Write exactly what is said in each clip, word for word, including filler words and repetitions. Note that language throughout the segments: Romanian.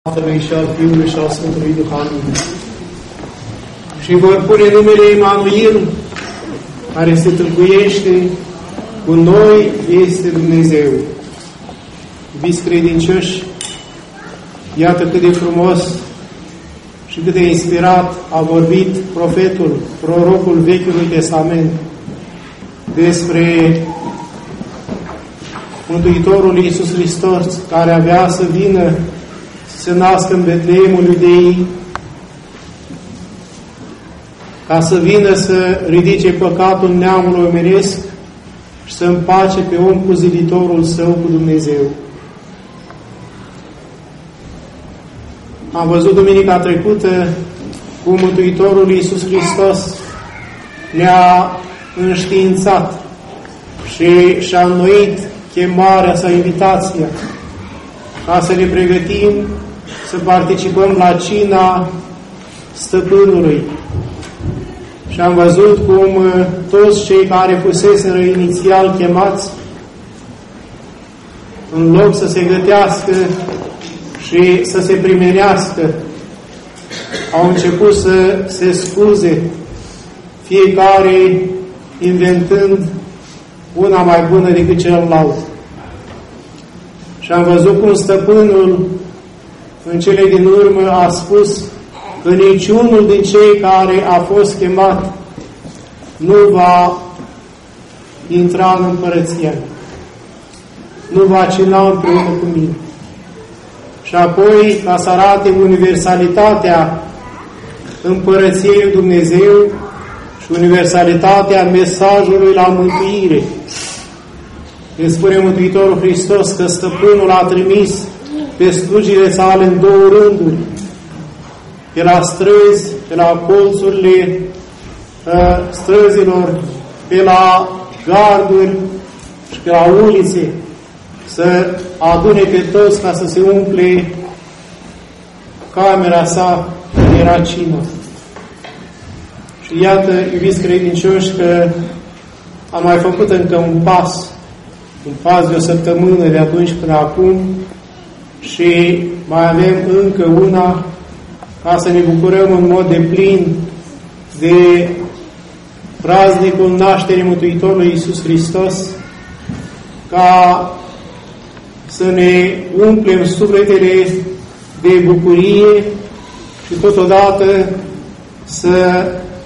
Tatălui și al Fiului și al Sfântului Duh. Amin. Și vor pune numele Emanuel, care se tâlcuiește cu noi, este Dumnezeu. Iubiți credincioși, iată cât de frumos și cât de inspirat a vorbit profetul, prorocul Vechiului Testament despre Mântuitorul Iisus Hristos, care avea să vină să se nască în Betleemul Iudeii, ca să vină să ridice păcatul neamului omenesc și să împace pe om cu ziditorul său, cu Dumnezeu. Am văzut duminica trecută cum Mântuitorul Iisus Hristos ne-a înștiințat și și-a înnoit chemarea sau invitația ca să ne pregătim să participăm la cina Stăpânului. Și am văzut cum toți cei care fuseseră inițial chemați, în loc să se gătească și să se primenească, au început să se scuze, fiecare inventând una mai bună decât celălalt. Și am văzut cum Stăpânul, în cele din urmă, a spus că niciunul din cei care a fost chemat nu va intra în împărăția, nu va cina împreună cu mine. Și apoi, ca să arate universalitatea împărăției lui Dumnezeu și universalitatea mesajului la mântuire, ne spune Mântuitorul Hristos că Stăpânul a trimis pe slujile sale în două rânduri, pe la străzi, pe la colțurile uh, străzilor, pe la garduri și pe la ulițe, să adune pe toți ca să se umple camera sa, când era cină. Și iată, iubiți credincioși, că am mai făcut încă un pas, un pas de o săptămână de atunci până acum și mai avem încă una ca să ne bucurăm în mod deplin de praznicul nașterii Mântuitorului Iisus Hristos, ca să ne umplem sufletele de bucurie și totodată să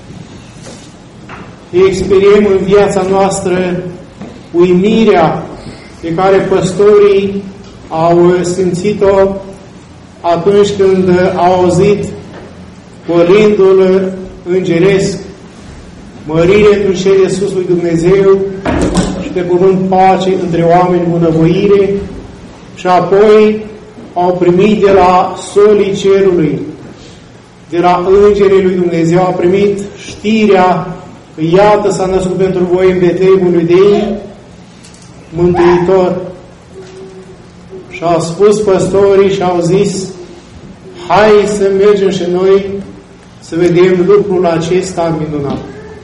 experiem în viața noastră uimirea pe care păstorii au simțit-o atunci când au auzit colindul îngeresc: mărire în cel de sus lui Dumnezeu și pe pământ pace între oameni bunăvoire, și apoi au primit de la solii cerului, de la îngerii lui Dumnezeu, au primit știrea că iată s-a născut pentru voi în Betleemul Iudeii Mântuitor. Și au spus păstorii și au zis: hai să mergem și noi să vedem lucrul acesta minunat.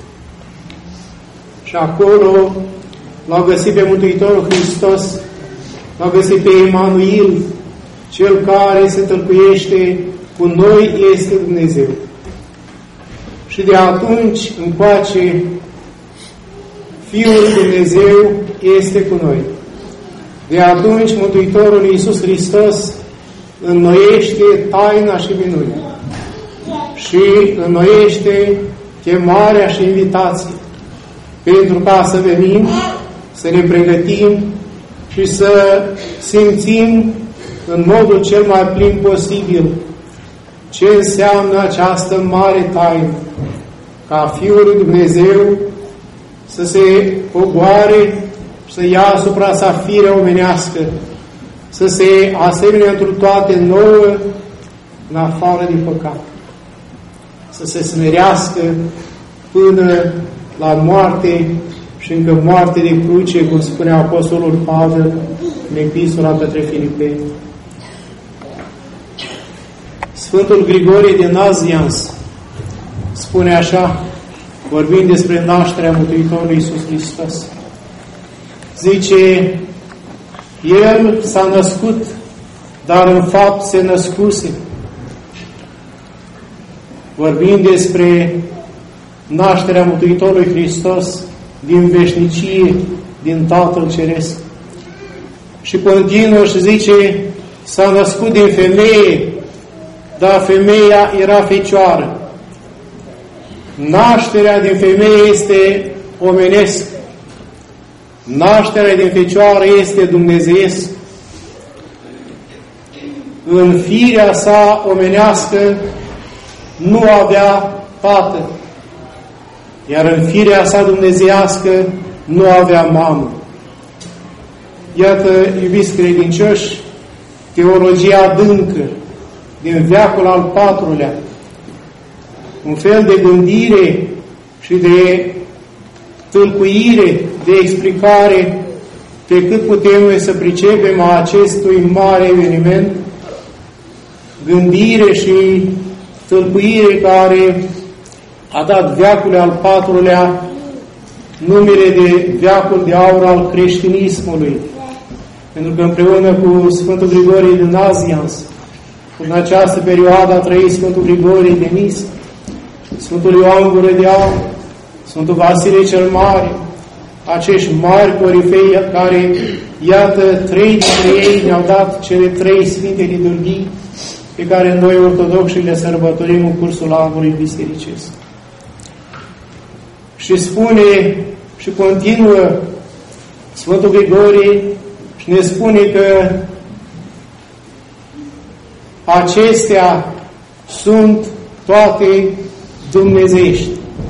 Și acolo l-au găsit pe Mântuitorul Hristos, l-au găsit pe Emanuel, cel care se tălcuiește cu noi este Dumnezeu. Și de atunci încoace Fiul lui Dumnezeu este cu noi. De atunci Mântuitorul Iisus Hristos înnoiește taina și minunea și înnoiește chemarea și invitația pentru ca să venim, să ne pregătim și să simțim în modul cel mai plin posibil ce înseamnă această mare taină, ca Fiul lui Dumnezeu să se coboare, să ia asupra sa firea omenească, să se asemene întru toate nouă, în afară din păcat, să se smerească până la moarte și încă moarte de cruce, cum spune Apostolul Pavel în Epistola către Filipeni. Sfântul Grigorie de Nazianz spune așa, vorbind despre nașterea Mântuitorului Iisus Hristos. Zice, El s-a născut dar în fapt se născuse. Vorbim despre nașterea Mântuitorului Hristos din veșnicie, din Tatăl Ceresc. Și continuă și zice, s-a născut din femeie, dar femeia era fecioară. Nașterea din femeie este omenesc. Nașterea din fecioară este dumnezeiesc. În firea sa omenească nu avea tată, iar în firea sa dumnezeiască nu avea mamă. Iată, iubiți credincioși, teologia adâncă din veacul al patrulea, un fel de gândire și de tâlcuire, de explicare pe cât putem noi să pricepem a acestui mare eveniment, gândire și tâlcuire care a dat veacul al patrulea numele de veacul de aur al creștinismului. Pentru că împreună cu Sfântul Grigorie de Nazianz, în această perioadă a trăit Sfântul Grigorie de Nis, Sfântul Ioan Gură de Aur, Sfântul Vasile cel Mare, acești mari corifei care, iată, trei dintre ei ne-au dat cele trei Sfinte Liturghii pe care noi ortodoxi le sărbătorim în cursul anului bisericesc. Și spune și continuă Sfântul Grigorie și ne spune că acestea sunt toate dumnezeiești.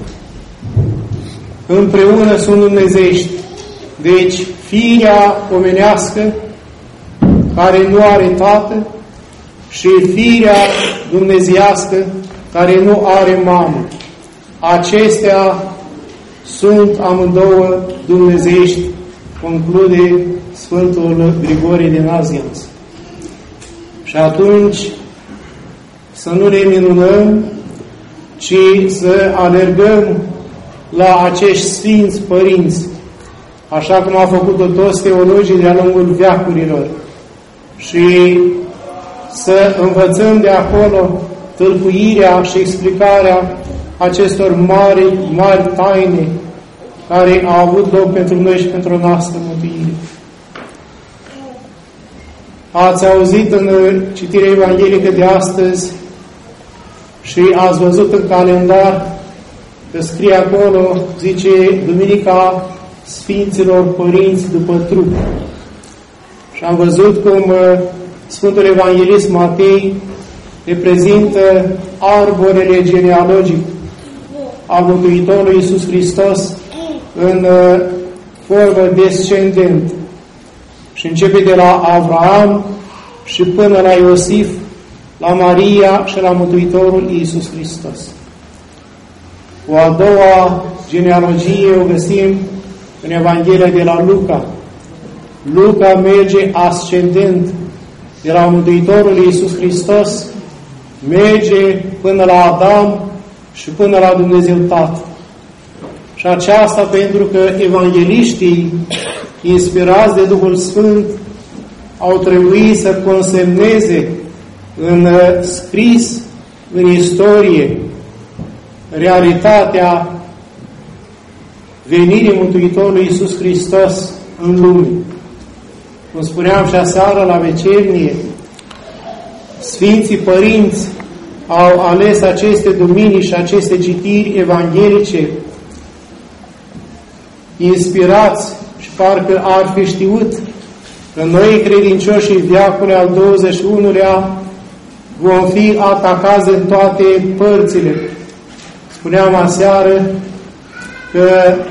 Împreună sunt dumnezeiești. Deci, firea omenească, care nu are tată, și firea dumnezeiască, care nu are mamă. Acestea sunt amândouă dumnezeiești, conclude Sfântul Grigorie de Nazianz. Și atunci să nu ne minunăm, ci să alergăm la acești Sfinți Părinți, așa cum au făcut-o toți teologii de-a lungul veacurilor, și să învățăm de acolo tâlcuirea și explicarea acestor mari, mari taine care au avut loc pentru noi și pentru noastră mântuire. Ați auzit în citirea evanghelică de astăzi și ați văzut în calendar că scrie acolo, zice, Duminica Sfinților Părinți după trup. Și am văzut cum Sfântul Evanghelist Matei reprezintă arborele genealogic al Mântuitorului Iisus Hristos în formă descendentă. Și începe de la Avraam și până la Iosif, la Maria și la Mântuitorul Iisus Hristos. O a doua genealogie o găsim în Evanghelia de la Luca. Luca merge ascendent de la Mântuitorul Iisus Hristos, merge până la Adam și până la Dumnezeu Tatăl. Și aceasta pentru că evangheliștii, inspirați de Duhul Sfânt, au trebuit să consemneze în scris, în istorie, realitatea venirii Mântuitorului Iisus Hristos în lume. Cum spuneam și aseară la vecernie, Sfinții Părinți au ales aceste duminii și aceste citiri evanghelice inspirați și parcă ar fi știut că noi, credincioșii veacului al douăzeci și unulea, vom fi atacați în toate părțile. Spuneam aseară că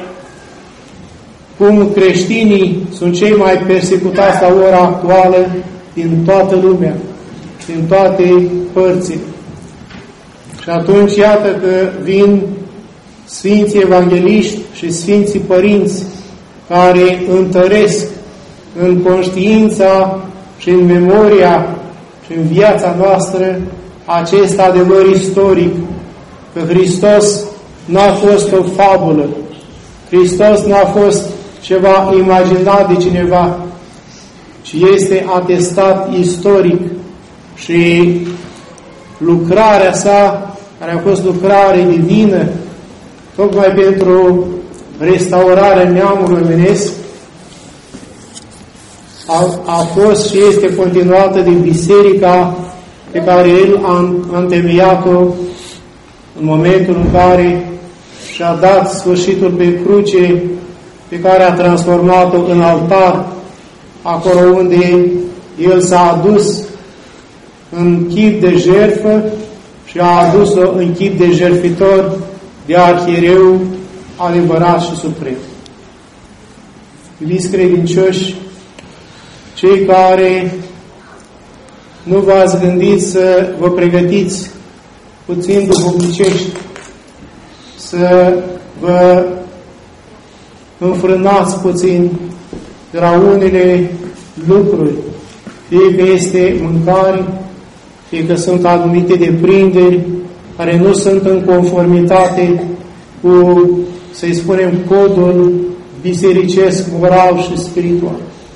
cum creștinii sunt cei mai persecutați la ora actuală din toată lumea, din toate părțile. Și atunci iată că vin Sfinții Evangheliști și Sfinții Părinți care întăresc în conștiința și în memoria și în viața noastră acest adevăr istoric, că Hristos n-a fost o fabulă, Hristos n-a fost ceva imaginat de cineva, ci este atestat istoric și lucrarea sa, care a fost lucrare divină, tocmai pentru restaurarea neamului omenesc, a, a fost și este continuată din biserica pe care el a, a întemeiat-o în momentul în care și-a dat sfârșitul pe cruce, pe care a transformat-o în altar, acolo unde el s-a adus în chip de jertfă și a adus-o în chip de jertfitor, de arhiereu adevărat și suprem. Iubiți credincioși, cei care nu v-ați gândit să vă pregătiți puțin duhovnicești, să vă înfrânați puțin de la unele lucruri, fie că este mâncare, fie că sunt anumite deprinderi care nu sunt în conformitate cu, să-i spunem, codul bisericesc, moral și spiritual.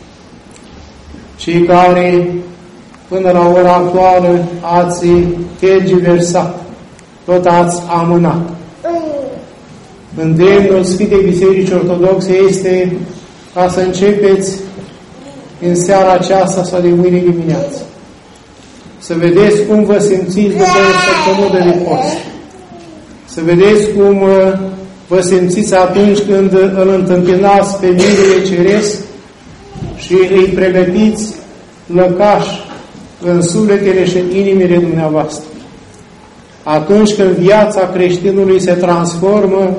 Cei care, până la ora actuală, ați tergiversat, tot ați amânat. Îndemnul Sfintei Biserici Ortodoxe este ca să începeți în seara aceasta sau de mâine dimineață. Să vedeți cum vă simțiți după o săptămână de post. Să vedeți cum vă simțiți atunci când îl întâmpinați pe Mirele Ceresc și îi pregătiți lăcaș în sufletele și în inimile dumneavoastră. Atunci când viața creștinului se transformă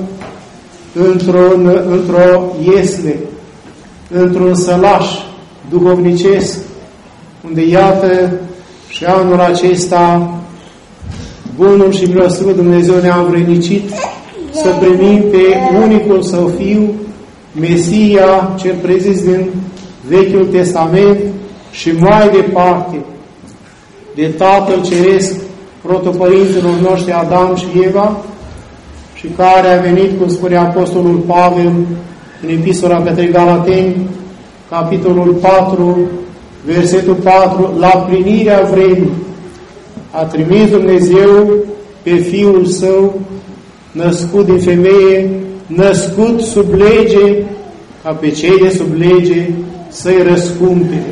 într-un, într-o iesle, într-un sălaș duhovnicesc, unde iată și anul acesta bunul și milostivul Dumnezeu ne-a învrednicit să primim pe unicul Său Fiu, Mesia, cel prezis din Vechiul Testament și mai departe de Tatăl Ceresc, protopărinților noștri Adam și Eva, și care a venit, cum spune Apostolul Pavel în Epistola către Galateni, capitolul patru, versetul patru, la plinirea vremii a trimis Dumnezeu pe Fiul Său, născut din femeie, născut sub lege, ca pe cei de sub lege să-i răscumpere.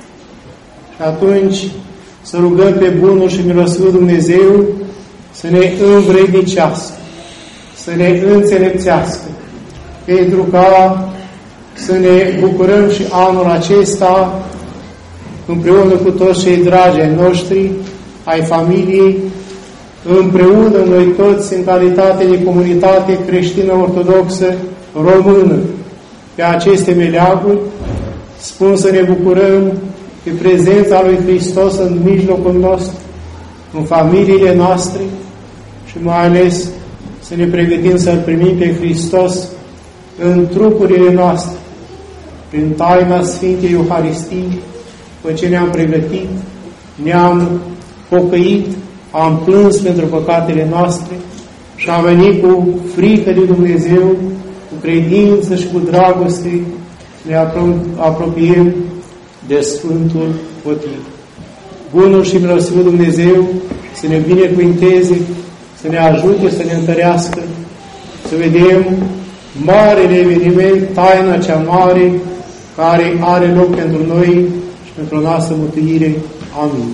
Și atunci să rugăm pe bunul și milostivul Dumnezeu să ne învrednicească, să ne înțelepțească, pentru ca să ne bucurăm și anul acesta împreună cu toți cei dragi ai noștri, ai familiei, împreună noi toți în calitate de comunitate creștină ortodoxă română, pe aceste meleaguri, spun să ne bucurăm de prezența lui Hristos în mijlocul nostru, în familiile noastre și mai ales să ne pregătim să-L primim pe Hristos în trupurile noastre, prin taina Sfintei Euharistii, după ce ne-am pregătit, ne-am pocăit, am plâns pentru păcatele noastre și am venit cu frică de Dumnezeu, cu credință și cu dragoste, ne apropiem de Sfântul Potir. Bunul și milostivul Dumnezeu să ne binecuvinteze, să ne ajute, să ne întărească, să vedem marele eveniment, taina cea mare, care are loc pentru noi și pentru noastră mântuire. Amin.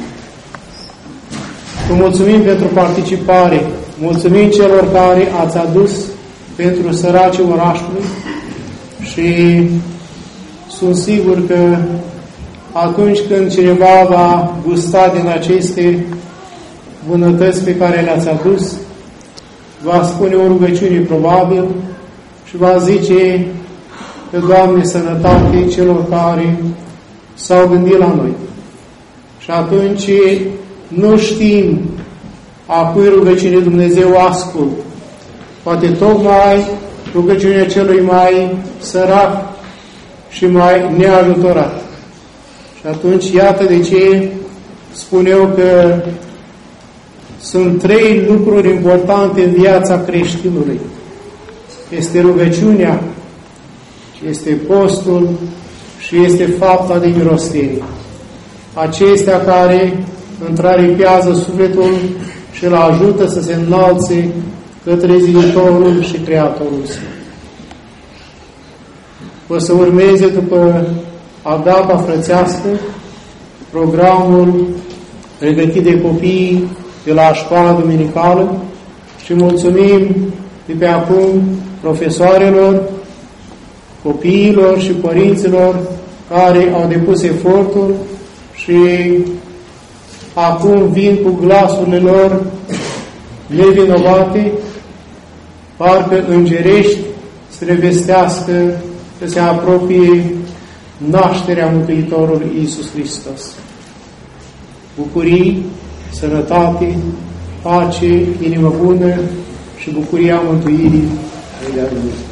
Vă mulțumim pentru participare, mulțumim celor care ați adus pentru săracii orașului și sunt sigur că atunci când cineva va gusta din aceste bunătăți pe care le-ați adus, va spune o rugăciune probabil și va zice că Doamne sănătate celor care s-au gândit la noi. Și atunci nu știm a cui rugăciune Dumnezeu ascult. Poate tocmai rugăciunea celui mai sărac și mai neajutorat. Și atunci, iată de ce spun eu că sunt trei lucruri importante în viața creștinului. Este rugăciunea, este postul și este fapta de milostenie. Acestea care întraripează sufletul și îl ajută să se înalțe către Ziditorul și Creatorul său. O să urmeze după adapa frățească programul pregătit de copii de la școala duminicală și mulțumim de pe acum profesoarelor, copiilor și părinților care au depus efortul și acum vin cu glasurile lor nevinovate, parcă îngerești, să le vestească că se apropie nașterea Mântuitorului Iisus Hristos. Bucurii, sănătate, pace, inimă bună și bucuria mântuirii.